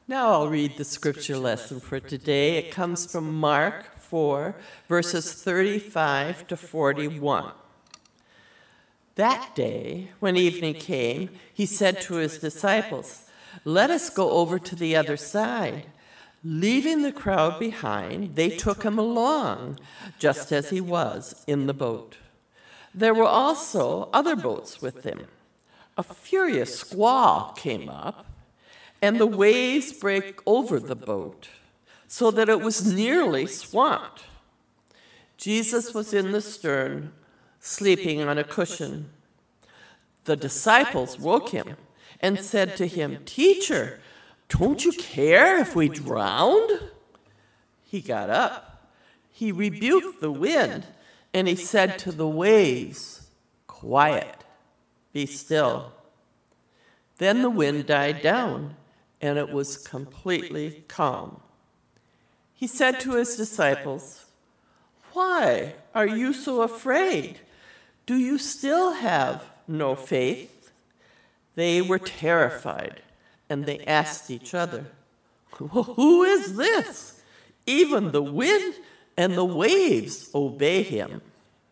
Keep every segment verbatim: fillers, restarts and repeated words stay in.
Now I'll read the scripture lesson for today. It comes from Mark four, verses thirty-five to forty-one. That day, when evening came, he said to his disciples, "Let us go over to the other side." Leaving the crowd behind, they took him along, just as he was in the boat. There were also other boats with him. A furious squall came up, and the waves break over the boat, so that it was nearly swamped. Jesus was in the stern, sleeping on a cushion. The disciples woke him and said to him, "Teacher, don't you care if we drowned?" He got up. He rebuked the wind, and he said to the waves, "Quiet, be still." Then the wind died down, and it was completely calm. He said to his disciples, "Why are you so afraid? Do you still have no faith?" They were terrified, and they asked each other, "Who is this? Even the wind and the waves obey him."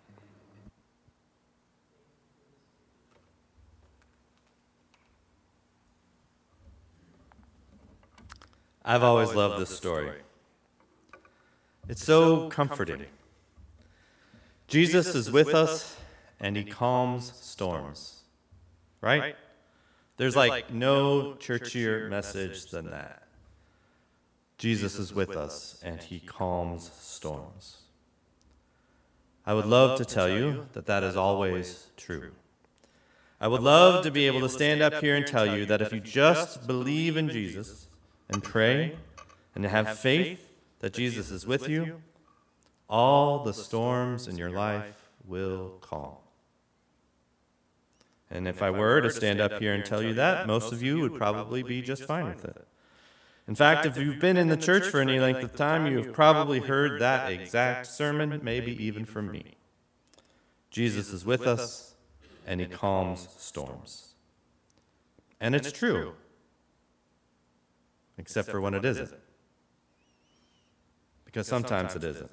I've always loved this story. It's so comforting. Jesus is with us, and he calms storms. Right? There's like no churchier message than that. Jesus is with us, and he calms storms. I would love to tell you that that is always true. I would love to be able to stand up here and tell you that if you just believe in Jesus and pray and have faith that Jesus is with you, all the storms in your life will calm. And if I were to stand up here and tell you that, most of you would probably be just fine with it. In fact, if you've been in the church for any length of time, you have probably heard that exact sermon, maybe even from me. Jesus is with us, and he calms storms. And it's true. Except for when it isn't. Because sometimes it isn't.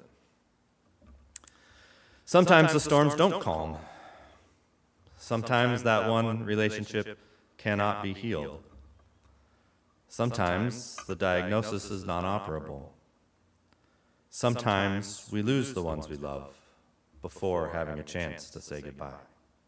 Sometimes the storms don't calm. Sometimes that one relationship cannot be healed. Sometimes the diagnosis is non-operable. Sometimes we lose the ones we love before having a chance to say goodbye.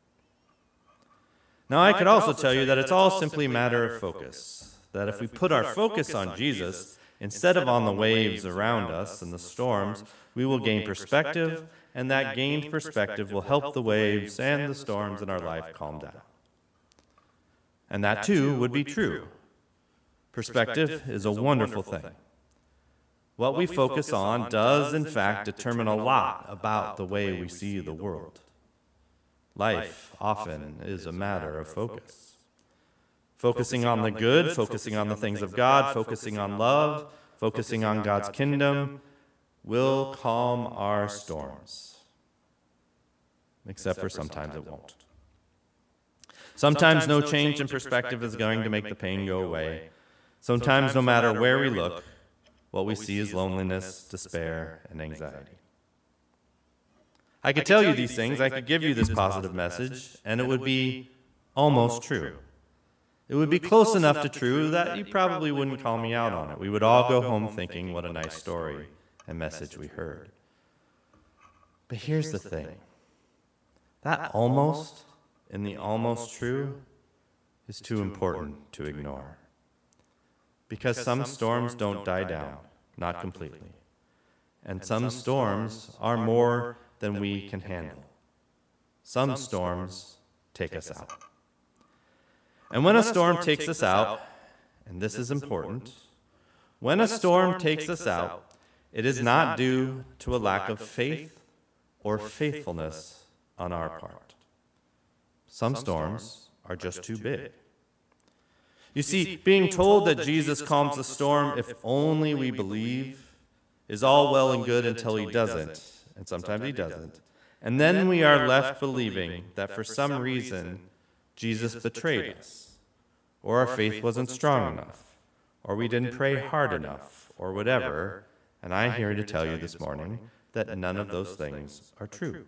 Now, I could also tell you that it's all simply a matter of focus. That if we put our focus on Jesus, instead of on the waves around us and the storms, we will gain perspective, and that gained perspective will help the waves and the storms in our life calm down. And that, too, would be true. Perspective is a wonderful thing. What we focus on does, in fact, determine a lot about the way we see the world. Life often is a matter of focus. Focusing on the good, focusing on the things of God, focusing on love, focusing on God's kingdom will calm our storms. Except for sometimes it won't. Sometimes no change in perspective is going to make the pain go away. Sometimes, no matter where we look, what we see is loneliness, despair, and anxiety. I could tell you these things, I could give you this positive message, and it would be almost true. It would be close enough to true that you probably wouldn't call me out on it. We would all go home thinking, what a nice story and message we heard. But here's the thing. That almost and the almost true is too important to ignore. Because some storms don't die down, not completely. And some storms are more than we can handle. Some storms take us out. And when a storm takes us out, and this is important, when a storm takes us out, it is not due to a lack of faith or faithfulness on our part. Some storms are just too big. You see, being told that Jesus calms the storm if only we believe is all well and good until he doesn't, and sometimes he doesn't. And then we are left believing that for some reason Jesus betrayed us, or our faith wasn't strong enough, or we didn't pray hard enough, or whatever, and I'm here to tell you this morning that none of those things are true.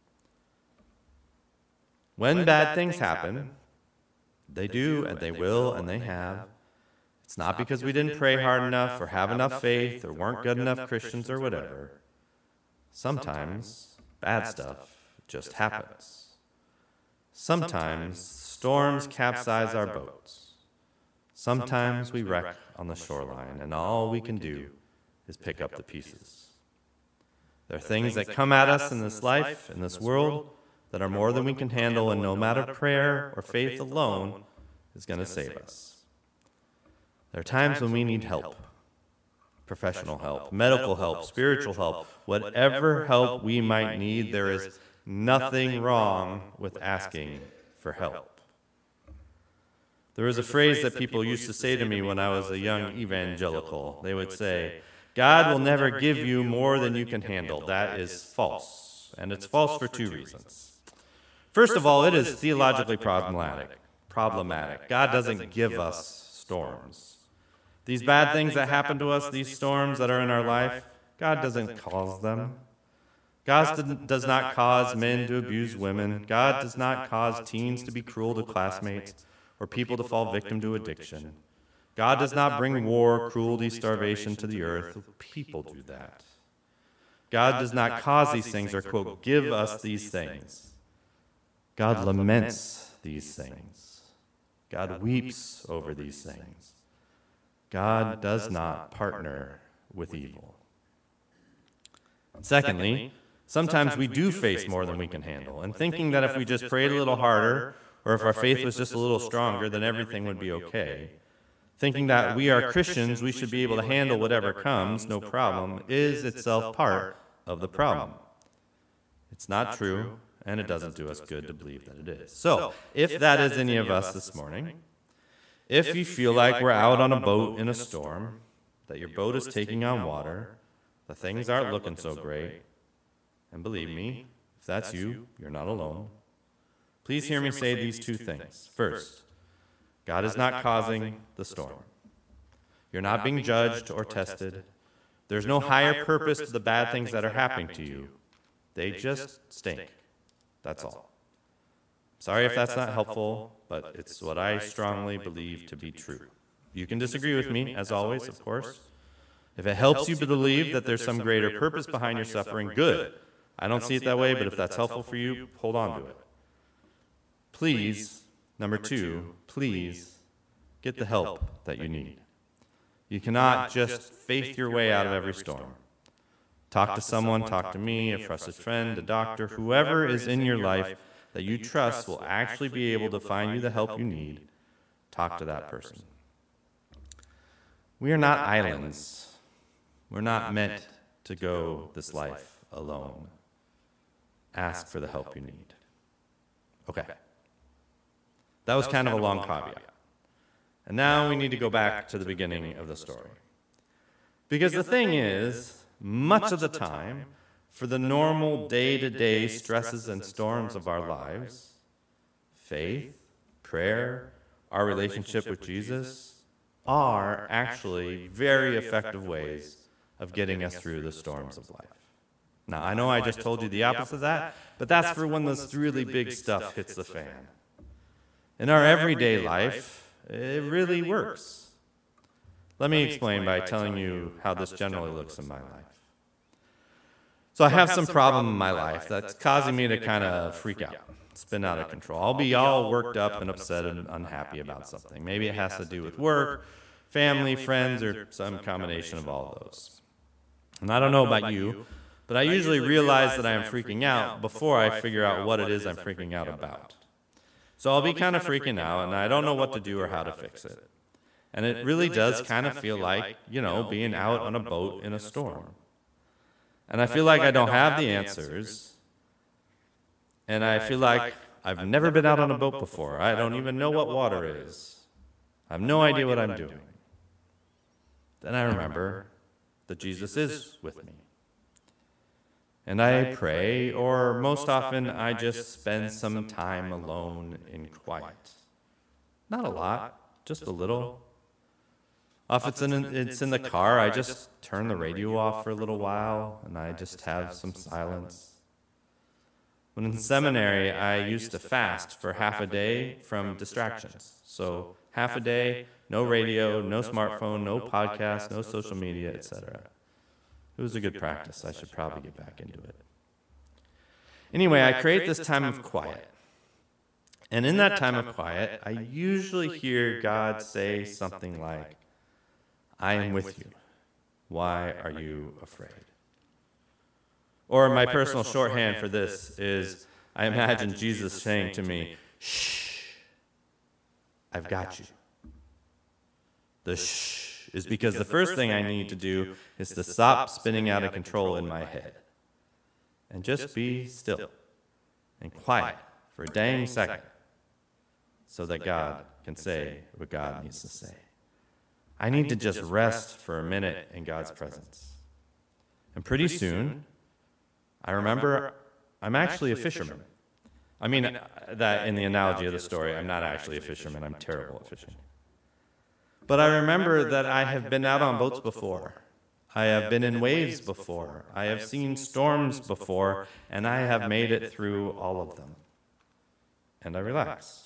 When bad things happen, they do, and they will, and they have. It's not because we didn't pray hard enough, or have enough faith, or weren't good enough Christians, or whatever. Sometimes bad stuff just happens. Sometimes storms capsize our boats. Sometimes we wreck on the shoreline, and all we can do is pick up the pieces. There are things that come at us in this life, in this world, that are more than we can handle, and no matter prayer or faith alone is going to save us. There are times when we need help. Professional help, medical help, spiritual help, whatever help we might need, there is nothing wrong with asking for help. There was a phrase that people used to say to me when I was a young evangelical. They would say, God will never give you more than you can handle. That is false. And it's false for two reasons. First of all, it is theologically problematic. Problematic. God doesn't give us storms. These bad things that happen to us, these storms that are in our life, God doesn't cause them. God does not cause men to abuse women. God does not cause teens to be cruel to classmates or people to fall victim to addiction. God does not bring war, cruelty, starvation to the earth. People do that. God does not cause these things or, quote, give us these things. God laments these things. God weeps over these things. God does not partner with evil. Secondly, sometimes we do face more than we can handle, and thinking that if we just prayed a little harder, or if our faith was just a little stronger, then everything would be okay. Thinking that we are Christians, we should be able to handle whatever comes, no problem, is itself part of the problem. It's not true, and it doesn't do us good to believe that it is. So, if that is any of us this morning, if you feel like we're out on a boat in a storm, that your boat is taking on water, the things aren't looking so great, and believe me, if that's you, you're not alone. Please hear me say these two things. First, God is not causing the storm. You're not being judged or tested. There's no higher purpose to the bad things that are happening to you. They just stink. That's all. Sorry if that's not helpful, but it's what I strongly believe to be true. You can disagree with me, as always, of course. If it helps you to believe that there's some greater purpose behind your suffering, good. I don't see it that way, but if that's helpful for you, hold on to it. Please, number two, please get the help that you need. You cannot just faith your way out of every storm. Talk to someone, talk to me, a trusted friend, a doctor, whoever is in your life that you trust will actually be able to find you the help you need. Talk to that person. We are not islands. We're not meant to go this life alone. Ask for the help you need. Okay. That was kind of a long caveat. And now we need to go back to the beginning of the story. Because the thing is, much of the time, for the normal day-to-day stresses and storms of our lives, faith, prayer, our relationship with Jesus are actually very effective ways of getting us through the storms of life. Now, I know I just told you the opposite of that, but that's for when this really big stuff hits the fan. In our everyday life, it really works. Let me explain by telling you how this generally looks in my life. So I have some problem in my life that's causing me to kind of freak out, spin out of control. I'll be all worked up and upset and unhappy about something. Maybe it has to do with work, family, friends, or some combination of all those. And I don't know about you, but I usually realize that I am freaking out before I figure out what it is I'm freaking out about. So I'll be kind of freaking out, and I don't know what to do or how to fix it. And it really does kind of feel like, you know, being out on a boat in a storm. And I feel like I don't have the answers, and I feel like I've never been out on a boat before. I don't even know what water is. I have no idea what I'm doing. Then I remember that Jesus is with me. And I pray, or most often I just spend some time alone in quiet. Not a lot, just a little. If it's in, it's in the car, I just turn the radio off for a little while, and I just have some silence. When in seminary, I used to fast for half a day from distractions. So half a day, no radio, no smartphone, no podcast, no social media, et cetera. It was a good practice. I should probably get back into it. Anyway, I create this time of quiet. And in that time of quiet, I usually hear God say something like, I am with you. Why are you afraid? Or my personal shorthand for this is, I imagine Jesus saying to me, shh, I've got you. The shh is because the first thing I need to do is to stop spinning out of control in my head and just be still and quiet for a dang second so that God can say what God needs to say. I need to just rest for a minute in God's presence. And pretty soon, I remember I'm actually a fisherman. I mean, that in the analogy of the story, I'm not actually a fisherman. I'm terrible at fishing. But I remember that I have been out on boats before. I have been in waves before. I have seen storms before, and I have made it through all of them. And I relax.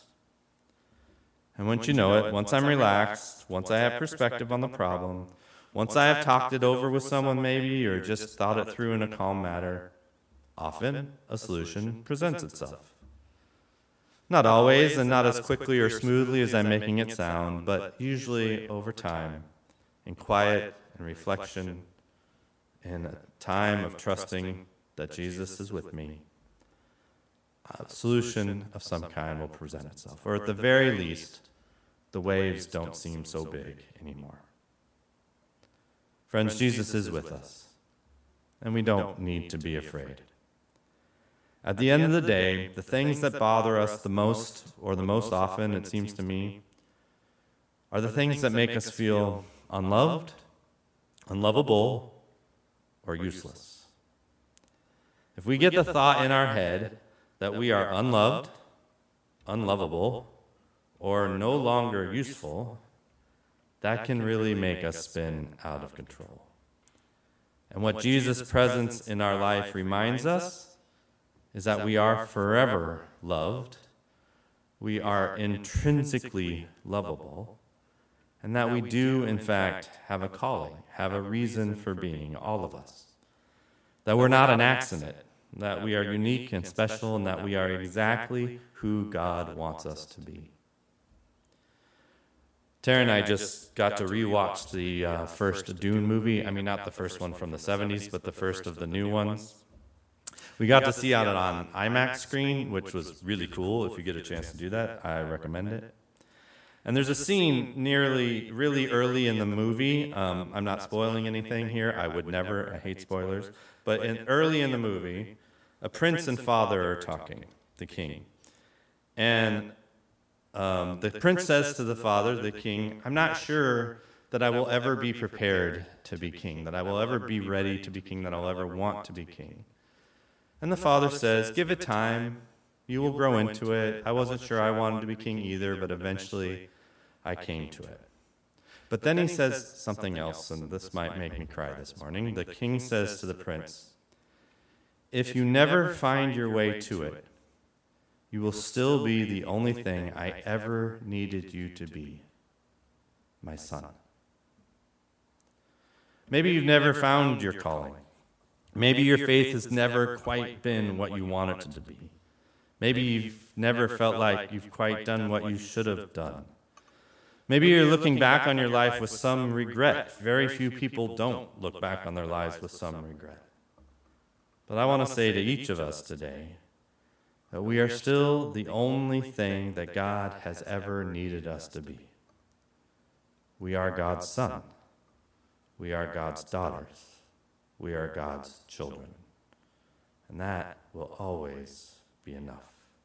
And once you know it, once I'm relaxed, once I have perspective on the problem, once I have talked it over with someone maybe, or just thought it through in a calm manner, often a solution presents itself. Not always, and not as quickly or smoothly as I'm making it sound, but usually over time, in quiet and reflection, in a time of trusting that Jesus is with me, a solution of some kind will present itself. Or at the very least, the waves don't seem so big anymore. Friends, Jesus is with us, and we don't need to be afraid. At the end of the day, the things that bother us the most, or the most often, it seems to me, are the things that make us feel unloved, unlovable, or useless. If we get the thought in our head that we are unloved, unlovable, or no longer useful, that can really make us spin out of control. And what Jesus' presence in our life reminds us is that we are forever loved, we are intrinsically lovable, and that we do, in fact, have a calling, have a reason for being, all of us. That we're not an accident, that we are unique and special, and that we are exactly who God wants us to be. Tara and I just got to rewatch the uh, first Dune movie. I mean, not the first one from the seventies, but the first of the new ones. We got to see it on IMAX screen, which was really cool. If you get a chance to do that, I recommend it. And there's a scene nearly, really early in the movie. Um, I'm not spoiling anything here. I would never. I hate spoilers. But in, early in the movie, a prince and father are talking, the king. And um, the prince says to the father, the king, I'm not sure that I will ever be prepared to be king, that I will ever be ready to be king, that I'll ever want to be king. And the father says, give it time. You will grow into it. I wasn't sure I wanted to be king either, but eventually I came to it. But then he says something else, and this might make me cry this morning. The king says to the prince, if you never find your way to it, you will still be the only thing I ever needed you to be, my son. Maybe you've never found your calling. Maybe your faith has never quite been what you want it to be. Maybe you've never felt like you've quite done what you should have done. Maybe you're looking back on your life with some regret. Very few people don't look back on their lives with some regret. But I want to say to each of us today that we are still the only thing that God has ever needed us to be. We are God's son. We are God's daughters. We are God's children. And that will always be enough.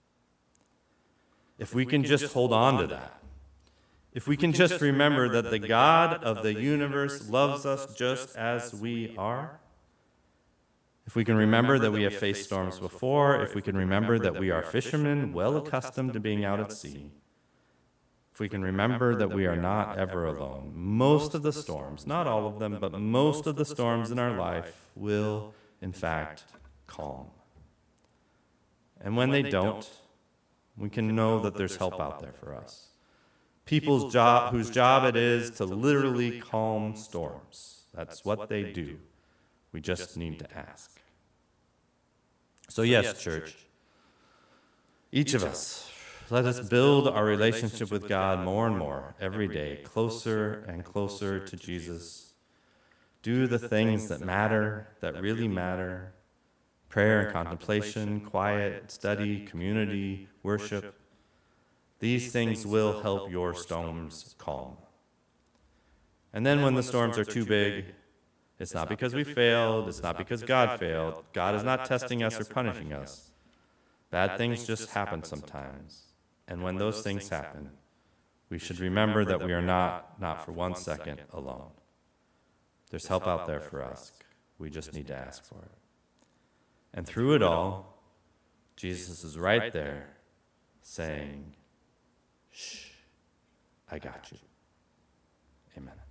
If we can just hold on to that, if we can just remember that the God of the universe loves us just as we are, if we can remember that we have faced storms before, if we can remember that we are fishermen well accustomed to being out at sea, if we can remember that we are not ever alone, most of the storms, not all of them, but most of the storms in our life will, in fact, calm. And when they don't, we can know that there's help out there for us. People's job, whose job it is to literally calm storms. That's what they do. We just need to ask. So yes, church, each of us, let us build our relationship with God more and more every day, closer and closer to Jesus. Do the things that matter, that really matter. Prayer and contemplation, quiet, study, community, worship. These things will help your storms calm. And then when the storms are too big, it's not because we failed, it's not because God failed. God is not testing us or punishing us. Bad things just happen sometimes. And when those things happen, we should remember that we are not, not for one second, alone. There's help out there for us. We just need to ask for it. And through it all, Jesus is right there saying, shh, I got you. Amen.